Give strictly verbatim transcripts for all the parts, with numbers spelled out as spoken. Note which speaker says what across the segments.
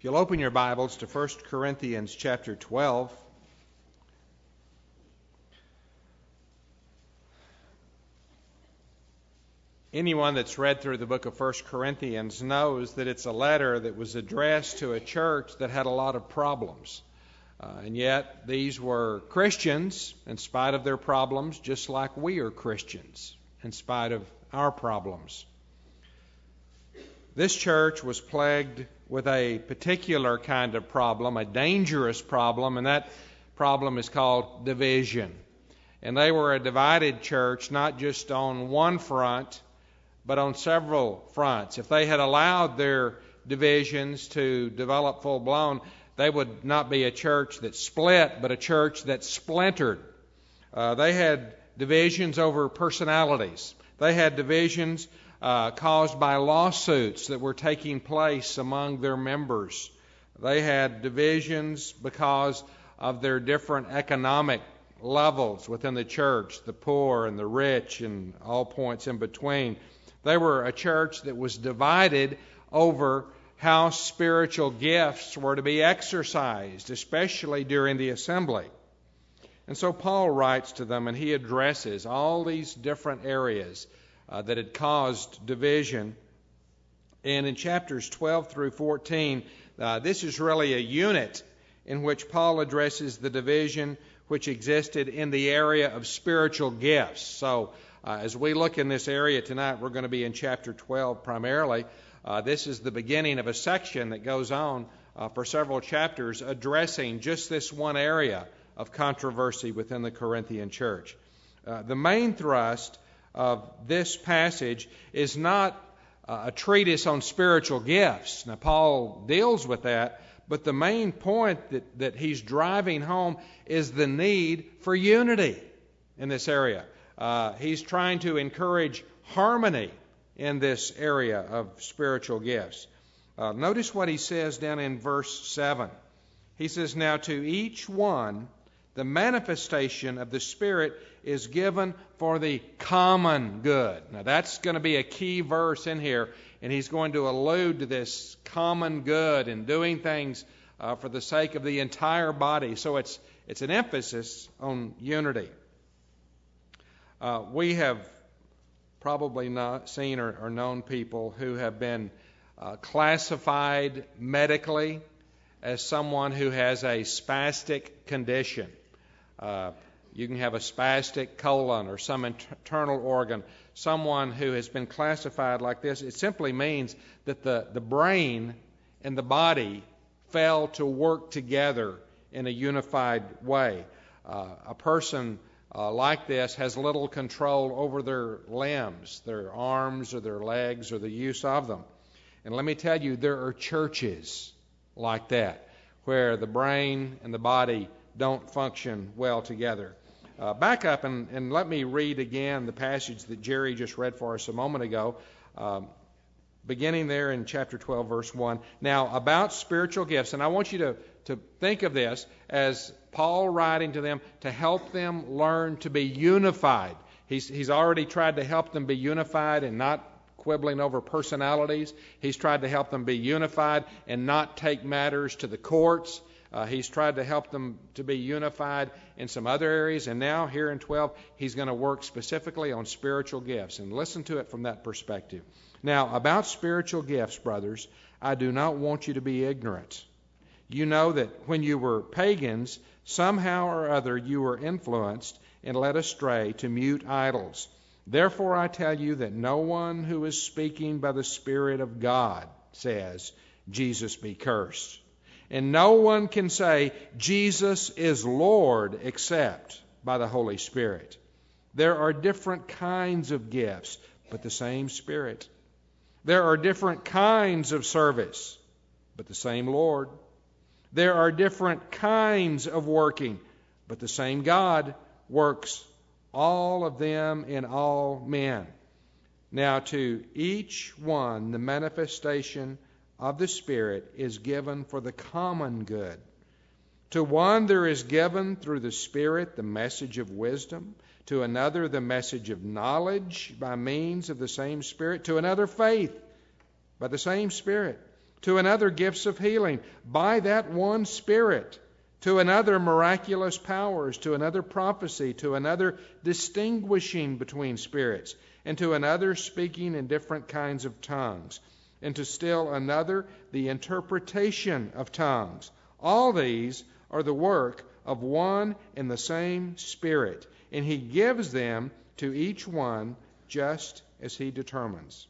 Speaker 1: You'll open your Bibles to First Corinthians chapter twelve. Anyone that's read through the book of First Corinthians knows that it's a letter that was addressed to a church that had a lot of problems. Uh, and yet these were Christians in spite of their problems, just like we are Christians in spite of our problems. This church was plagued with a particular kind of problem, a dangerous problem, and that problem is called division. And they were a divided church, not just on one front, but on several fronts. If they had allowed their divisions to develop full-blown, they would not be a church that split, but a church that splintered. Uh, they had divisions over personalities. They had divisions uh, caused by lawsuits that were taking place among their members. They had divisions because of their different economic levels within the church, the poor and the rich and all points in between. They were a church that was divided over how spiritual gifts were to be exercised, especially during the assembly. And so Paul writes to them, and he addresses all these different areas uh, that had caused division. And in chapters twelve through fourteen, uh, this is really a unit in which Paul addresses the division which existed in the area of spiritual gifts. So uh, as we look in this area tonight, we're going to be in chapter twelve primarily. Uh, this is the beginning of a section that goes on uh, for several chapters addressing just this one area of controversy within the Corinthian church. Uh, the main thrust of this passage is not uh, a treatise on spiritual gifts. Now, Paul deals with that, but the main point that, that he's driving home is the need for unity in this area. Uh, he's trying to encourage harmony in this area of spiritual gifts. Uh, notice what he says down in verse seven. He says, "Now to each one the manifestation of the Spirit is given for the common good." Now that's going to be a key verse in here, and he's going to allude to this common good and doing things uh, for the sake of the entire body. So it's it's an emphasis on unity. Uh, we have probably not seen or, or known people who have been uh, classified medically as someone who has a spastic condition. Uh, you can have a spastic colon or some internal organ. Someone who has been classified like this, it simply means that the, the brain and the body fail to work together in a unified way. Uh, a person Uh, like this has little control over their limbs, their arms or their legs or the use of them. And let me tell you, there are churches like that where the brain and the body don't function well together. Uh, back up and, and let me read again the passage that Jerry just read for us a moment ago, um, beginning there in chapter twelve, verse one. Now, about spiritual gifts, and I want you to, to think of this as Paul writing to them to help them learn to be unified. He's, he's already tried to help them be unified and not quibbling over personalities. He's tried to help them be unified and not take matters to the courts. Uh, he's tried to help them to be unified in some other areas. And now here in twelve, he's going to work specifically on spiritual gifts. And listen to it from that perspective. Now, about spiritual gifts, brothers, I do not want you to be ignorant. You know that when you were pagans, somehow or other you were influenced and led astray to mute idols. Therefore I tell you that no one who is speaking by the Spirit of God says, Jesus be cursed. And no one can say, Jesus is Lord, except by the Holy Spirit. There are different kinds of gifts, but the same Spirit. There are different kinds of service, but the same Lord. There are different kinds of working, but the same God works all of them in all men. Now to each one the manifestation of the Spirit is given for the common good. To one there is given through the Spirit the message of wisdom, to another the message of knowledge by means of the same Spirit, to another faith by the same Spirit, to another gifts of healing by that one Spirit, to another miraculous powers, to another prophecy, to another distinguishing between spirits, and to another speaking in different kinds of tongues, and to still another the interpretation of tongues. All these are the work of one and the same Spirit, and He gives them to each one just as He determines.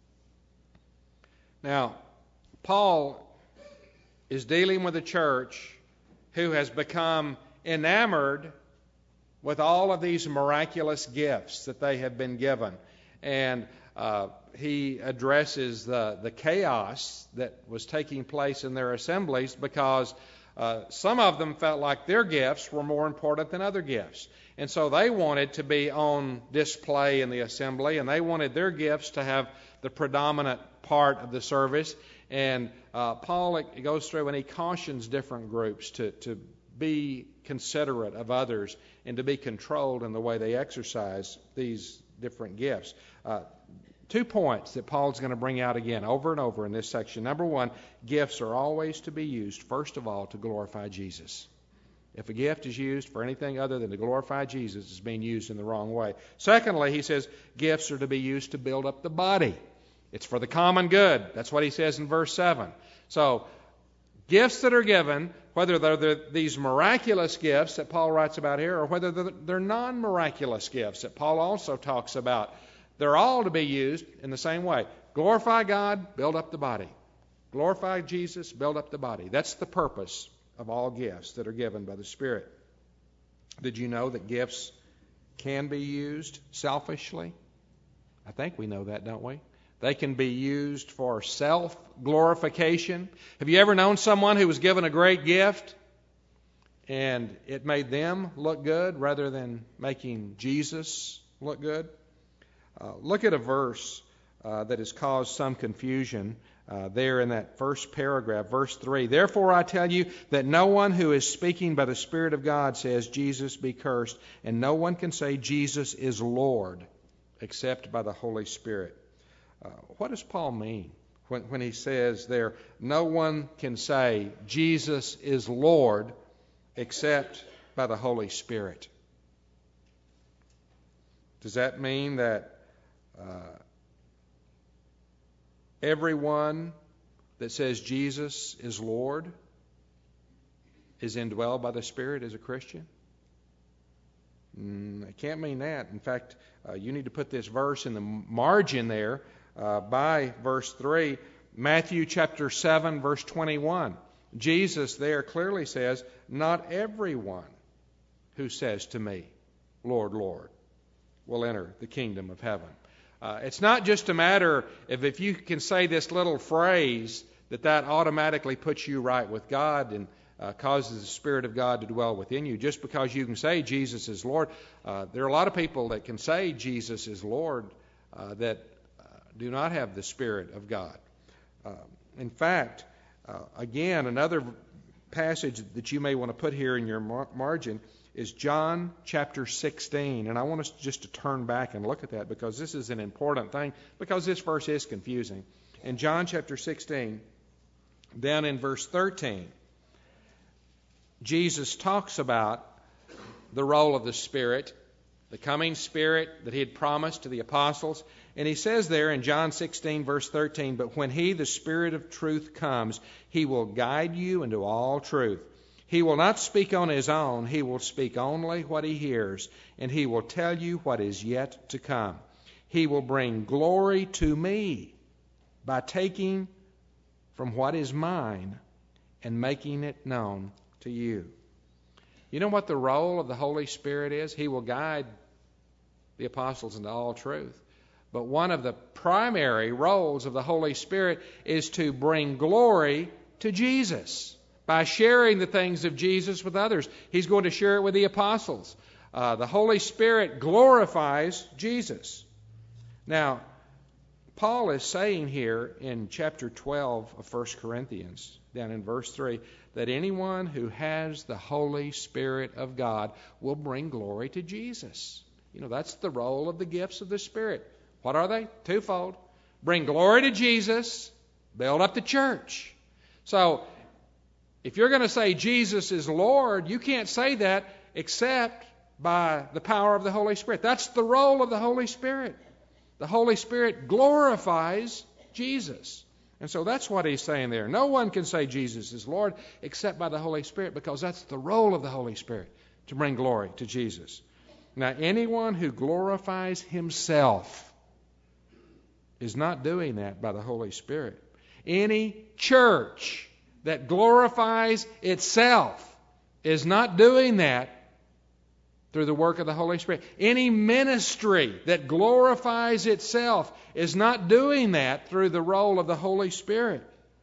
Speaker 1: Now, Paul is dealing with a church who has become enamored with all of these miraculous gifts that they have been given. And uh, he addresses the, the chaos that was taking place in their assemblies because uh, some of them felt like their gifts were more important than other gifts. And so they wanted to be on display in the assembly, and they wanted their gifts to have the predominant part of the service. And uh, Paul goes through and he cautions different groups to, to be considerate of others and to be controlled in the way they exercise these different gifts. Uh, two points that Paul's going to bring out again over and over in this section. Number one, gifts are always to be used, first of all, to glorify Jesus. If a gift is used for anything other than to glorify Jesus, it's being used in the wrong way. Secondly, he says gifts are to be used to build up the body. It's for the common good. That's what he says in verse seven. So, gifts that are given, whether they're the, these miraculous gifts that Paul writes about here, or whether they're, they're non-miraculous gifts that Paul also talks about, they're all to be used in the same way. Glorify God, build up the body. Glorify Jesus, build up the body. That's the purpose of all gifts that are given by the Spirit. Did you know that gifts can be used selfishly? I think we know that, don't we? They can be used for self-glorification. Have you ever known someone who was given a great gift and it made them look good rather than making Jesus look good? Uh, look at a verse uh, that has caused some confusion uh, there in that first paragraph, verse three. Therefore I tell you that no one who is speaking by the Spirit of God says, Jesus be cursed, and no one can say Jesus is Lord except by the Holy Spirit. Uh, what does Paul mean when, when he says there, no one can say Jesus is Lord except by the Holy Spirit? Does that mean that uh, everyone that says Jesus is Lord is indwelled by the Spirit as a Christian? Mm, it can't mean that. In fact, uh, you need to put this verse in the margin there. Uh, by verse three, Matthew chapter seven, verse twenty-one. Jesus there clearly says, not everyone who says to me, Lord, Lord, will enter the kingdom of heaven. Uh, it's not just a matter of if you can say this little phrase that that automatically puts you right with God and uh, causes the Spirit of God to dwell within you. Just because you can say Jesus is Lord. Uh, there are a lot of people that can say Jesus is Lord uh, that do not have the Spirit of God. Uh, in fact, uh, again, another passage that you may want to put here in your mar- margin is John chapter sixteen. And I want us just to turn back and look at that because this is an important thing, because this verse is confusing. In John chapter sixteen, down in verse thirteen, Jesus talks about the role of the Spirit, the coming Spirit that He had promised to the apostles. And He says there in John sixteen, verse thirteen, but when He, the Spirit of truth, comes, He will guide you into all truth. He will not speak on His own. He will speak only what He hears, and He will tell you what is yet to come. He will bring glory to Me by taking from what is mine and making it known to you. You know what the role of the Holy Spirit is? He will guide the apostles into all truth. But one of the primary roles of the Holy Spirit is to bring glory to Jesus by sharing the things of Jesus with others. He's going to share it with the apostles. Uh, the Holy Spirit glorifies Jesus. Now, Paul is saying here in chapter twelve of First Corinthians, down in verse three, that anyone who has the Holy Spirit of God will bring glory to Jesus. You know, that's the role of the gifts of the Spirit. What are they? Twofold. Bring glory to Jesus build up the church. So, if you're going to say Jesus is Lord, you can't say that except by the power of the Holy Spirit. That's the role of the Holy Spirit. The Holy Spirit glorifies Jesus. And so that's what he's saying there. No one can say Jesus is Lord except by the Holy Spirit, because that's the role of the Holy Spirit, to bring glory to Jesus. Now, anyone who glorifies himself is not doing that by the Holy Spirit. Any church that glorifies itself is not doing that through the work of the Holy Spirit. Any ministry that glorifies itself is not doing that through the role of the Holy Spirit.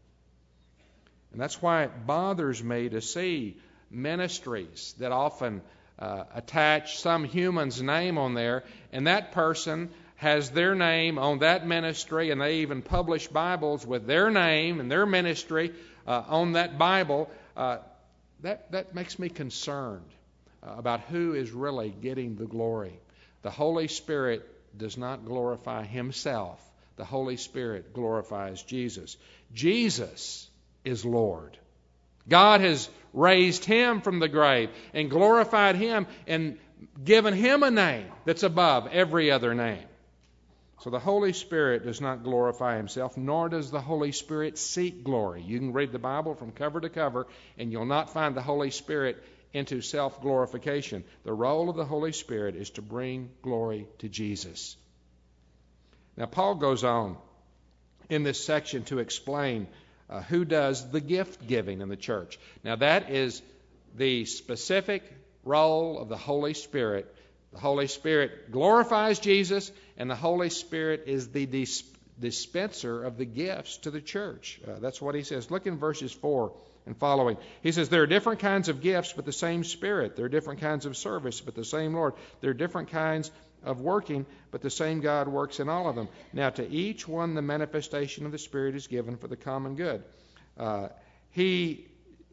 Speaker 1: And that's why it bothers me to see ministries that often uh, attach some human's name on there, and that person has their name on that ministry, and they even publish Bibles with their name and their ministry uh, on that Bible. Uh, that, that makes me concerned about who is really getting the glory. The Holy Spirit does not glorify himself. The Holy Spirit glorifies Jesus. Jesus is Lord. God has raised him from the grave and glorified him and given him a name that's above every other name. So the Holy Spirit does not glorify himself, nor does the Holy Spirit seek glory. You can read the Bible from cover to cover, and you'll not find the Holy Spirit into self-glorification. The role of the Holy Spirit is to bring glory to Jesus. Now, Paul goes on in this section to explain uh, who does the gift giving in the church. Now, that is the specific role of the Holy Spirit. The Holy Spirit glorifies Jesus, and the Holy Spirit is the dis- dispenser of the gifts to the church. Uh, that's what he says. Look in verses four and following. He says, there are different kinds of gifts, but the same Spirit. There are different kinds of service, but the same Lord. There are different kinds of working, but the same God works in all of them. Now, to each one the manifestation of the Spirit is given for the common good. Uh, he,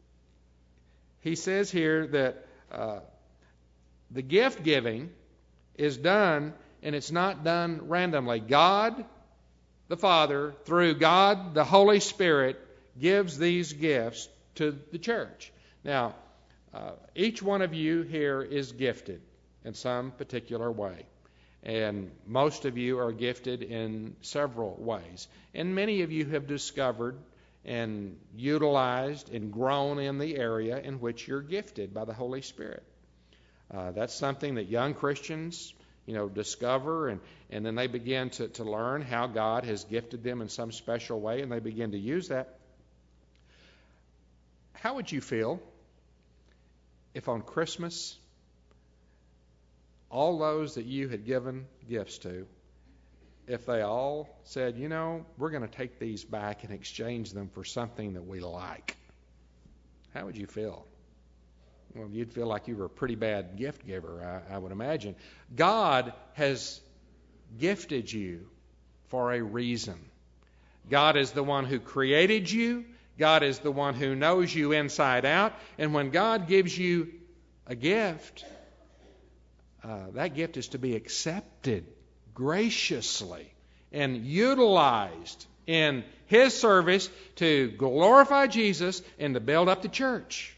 Speaker 1: he says here that uh, the gift giving is done, and it's not done randomly. God, the Father, through God, the Holy Spirit, gives these gifts to the church. Now, uh, each one of you here is gifted in some particular way. And most of you are gifted in several ways. And many of you have discovered and utilized and grown in the area in which you're gifted by the Holy Spirit. Uh, that's something that young Christians, you know, discover, and, and then they begin to, to learn how God has gifted them in some special way, and they begin to use that. How would you feel if on Christmas all those that you had given gifts to, if they all said, you know, we're going to take these back and exchange them for something that we like? How would you feel? Well, you'd feel like you were a pretty bad gift giver, I, I would imagine. God has gifted you for a reason. God is the one who created you. God is the one who knows you inside out. And when God gives you a gift, uh, that gift is to be accepted graciously and utilized in His service to glorify Jesus and to build up the church.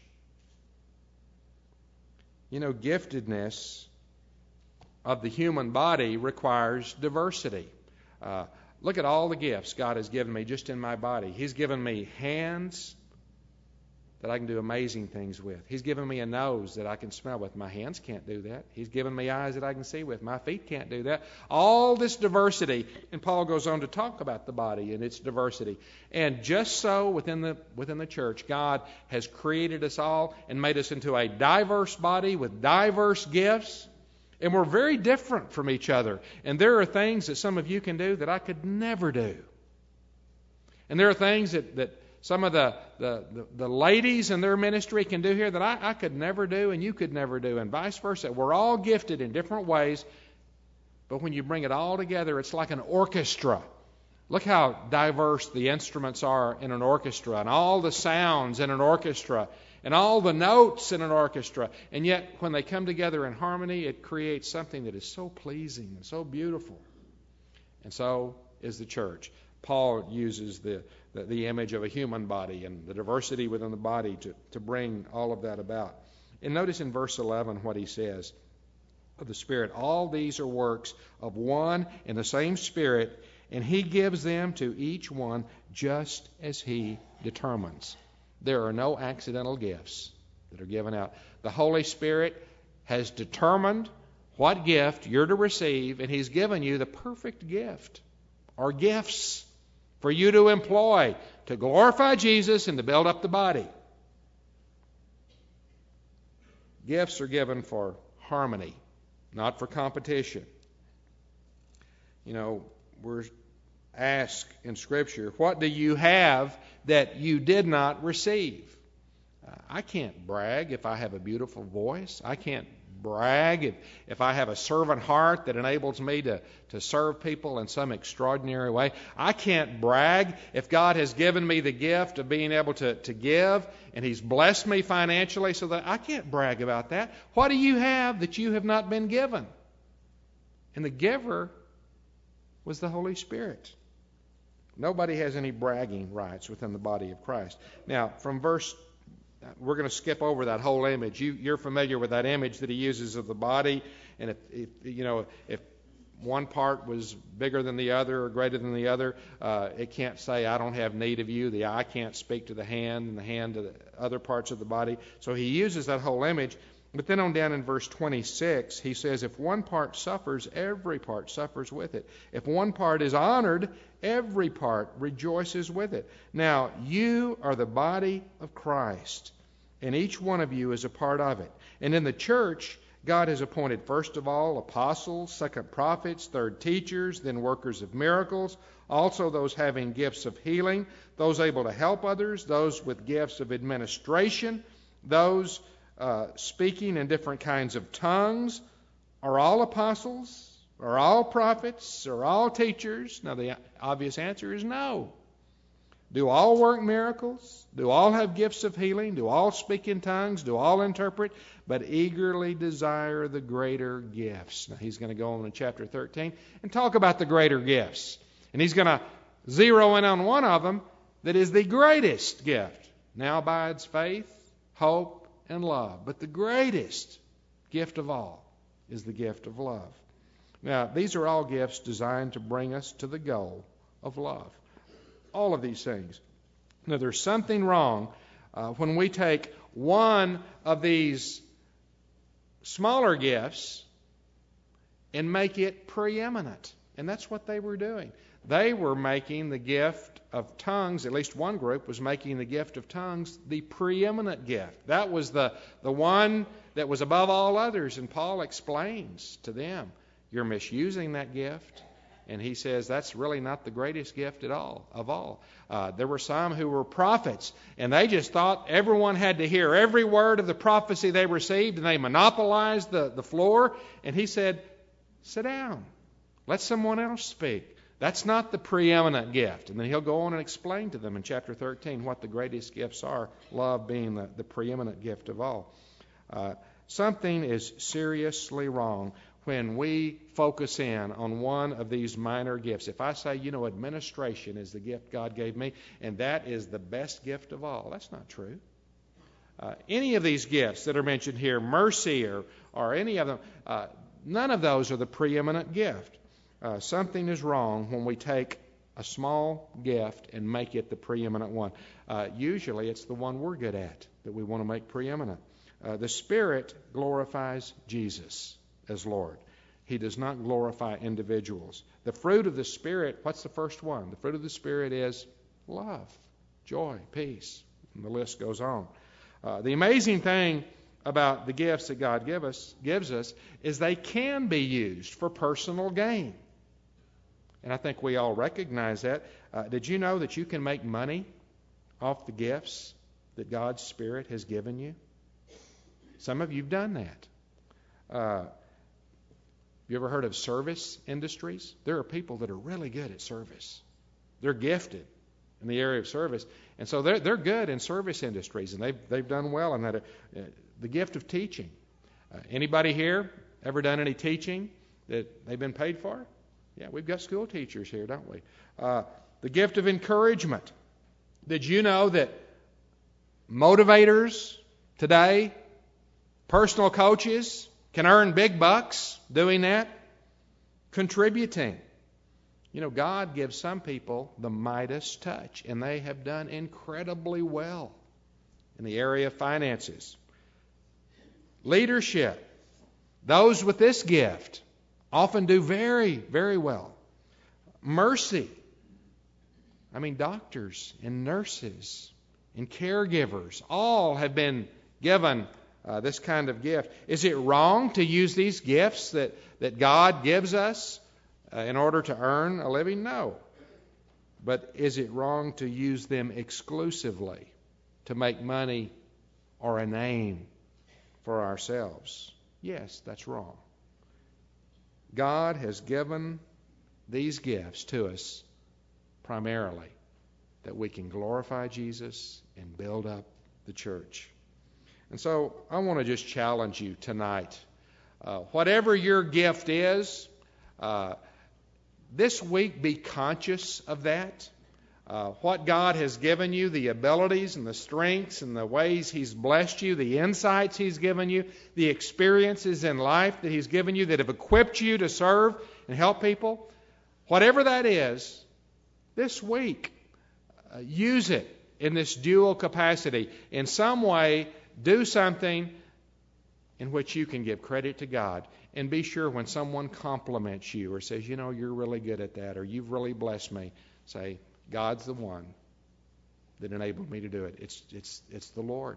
Speaker 1: You know, giftedness of the human body requires diversity. Uh, look at all the gifts God has given me just in my body. He's given me hands that I can do amazing things with. He's given me a nose that I can smell with. My hands can't do that. He's given me eyes that I can see with. My feet can't do that. All this diversity, and Paul goes on to talk about the body and its diversity. And just so within the within the church, God has created us all and made us into a diverse body with diverse gifts. And we're very different from each other. And there are things that some of you can do that I could never do. And there are things that, that some of the, the, the, the ladies in their ministry can do here that I, I could never do and you could never do, and vice versa. We're all gifted in different ways, but when you bring it all together, it's like an orchestra. Look how diverse the instruments are in an orchestra, and all the sounds in an orchestra, and all the notes in an orchestra. And yet, when they come together in harmony, it creates something that is so pleasing and so beautiful. And so is the church. Paul uses the, the, the image of a human body and the diversity within the body to, to bring all of that about. And notice in verse eleven what he says of the Spirit. All these are works of one and the same Spirit, and He gives them to each one just as He determines. There are no accidental gifts that are given out. The Holy Spirit has determined what gift you're to receive, and He's given you the perfect gift or gifts for you to employ to glorify Jesus and to build up the body. Gifts are given for harmony, not for competition. You know, we're asked in Scripture, what do you have that you did not receive? Uh, I can't brag if I have a beautiful voice. I can't brag if, if I have a servant heart that enables me to, to serve people in some extraordinary way. I can't brag if God has given me the gift of being able to, to give and He's blessed me financially, so that I can't brag about that. What do you have that you have not been given? And the giver was the Holy Spirit. Nobody has any bragging rights within the body of Christ. Now, from verse we're going to skip over that whole image. You, you're familiar with that image that he uses of the body, and if, if you know if one part was bigger than the other or greater than the other, uh, it can't say, "I don't have need of you." The eye can't speak to the hand, and the hand to the other parts of the body. So he uses that whole image. But then on down in verse twenty-six, he says, "If one part suffers, every part suffers with it. If one part is honored, every part rejoices with it. Now, you are the body of Christ, and each one of you is a part of it. And in the church, God has appointed first of all apostles, second prophets, third teachers, then workers of miracles, also those having gifts of healing, those able to help others, those with gifts of administration, those uh, speaking in different kinds of tongues. Are all apostles? Are all prophets? Are all teachers?" Now the obvious answer is no. Do all work miracles? Do all have gifts of healing? Do all speak in tongues? Do all interpret? But eagerly desire the greater gifts. Now he's going to go on in chapter thirteen and talk about the greater gifts. And he's going to zero in on one of them that is the greatest gift. Now abides faith, hope, and love. But the greatest gift of all is the gift of love. Now, these are all gifts designed to bring us to the goal of love. All of these things. Now, there's something wrong uh, when we take one of these smaller gifts and make it preeminent. And that's what they were doing. They were making the gift of tongues, at least one group was making the gift of tongues the preeminent gift. That was the, the one that was above all others. And Paul explains to them, you're misusing that gift. And he says that's really not the greatest gift at all, of all. Uh, there were some who were prophets, and they just thought everyone had to hear every word of the prophecy they received, and they monopolized the, the floor. And he said, sit down. Let someone else speak. That's not the preeminent gift. And then he'll go on and explain to them in chapter thirteen what the greatest gifts are, love being the, the preeminent gift of all. Uh, something is seriously wrong when we focus in on one of these minor gifts. If I say, you know, administration is the gift God gave me, and that is the best gift of all, that's not true. Uh, any of these gifts that are mentioned here, mercy or, or any of them, uh, none of those are the preeminent gift. Uh, something is wrong when we take a small gift and make it the preeminent one. Uh, usually it's the one we're good at that we want to make preeminent. Uh, the Spirit glorifies Jesus as Lord. He does not glorify individuals. The fruit of the Spirit, what's the first one? The fruit of the Spirit is love, joy, peace, and the list goes on. Uh, the amazing thing about the gifts that God give us, gives us is they can be used for personal gain. And I think we all recognize that. Uh, did you know that you can make money off the gifts that God's Spirit has given you? Some of you have done that. Uh, you ever heard of service industries? There are people that are really good at service. They're gifted in the area of service. And so they're, they're good in service industries, and they've, they've done well in that. Uh, the gift of teaching. Uh, anybody here ever done any teaching that they've been paid for? Yeah, we've got school teachers here, don't we? Uh, the gift of encouragement. Did you know that motivators today, personal coaches, can earn big bucks doing that? Contributing. You know, God gives some people the Midas touch, and they have done incredibly well in the area of finances. Leadership. Those with this gift often do very, very well. Mercy. I mean, doctors and nurses and caregivers all have been given uh, this kind of gift. Is it wrong to use these gifts that, that God gives us uh, in order to earn a living? No. But is it wrong to use them exclusively to make money or a name for ourselves? Yes, that's wrong. God has given these gifts to us primarily that we can glorify Jesus and build up the church. And so I want to just challenge you tonight. Uh, whatever your gift is, uh, this week be conscious of that. Uh, what God has given you, the abilities and the strengths and the ways He's blessed you, the insights He's given you, the experiences in life that He's given you that have equipped you to serve and help people. Whatever that is, this week, uh, use it in this dual capacity. In some way, do something in which you can give credit to God. And be sure when someone compliments you or says, you know, you're really good at that, or you've really blessed me, say, God's the one that enabled me to do it. It's, it's, it's the Lord.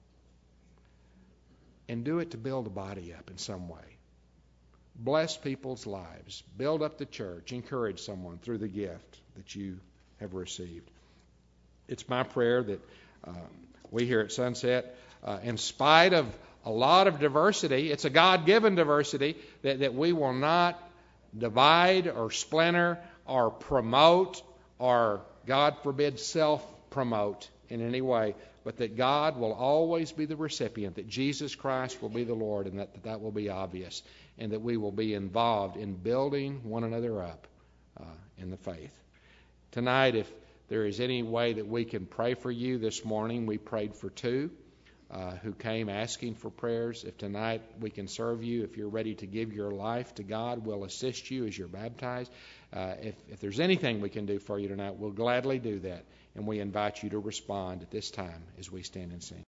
Speaker 1: And do it to build a body up in some way. Bless people's lives. Build up the church. Encourage someone through the gift that you have received. It's my prayer that uh, we here at Sunset, uh, in spite of a lot of diversity, it's a God-given diversity, that, that we will not divide or splinter or promote or, God forbid, self-promote in any way, but that God will always be the recipient, that Jesus Christ will be the Lord, and that that, that will be obvious, and that we will be involved in building one another up uh, in the faith. Tonight, if there is any way that we can pray for you this morning, we prayed for two uh, who came asking for prayers. If tonight we can serve you, if you're ready to give your life to God, we'll assist you as you're baptized. Uh, if, if there's anything we can do for you tonight, we'll gladly do that. And we invite you to respond at this time as we stand and sing.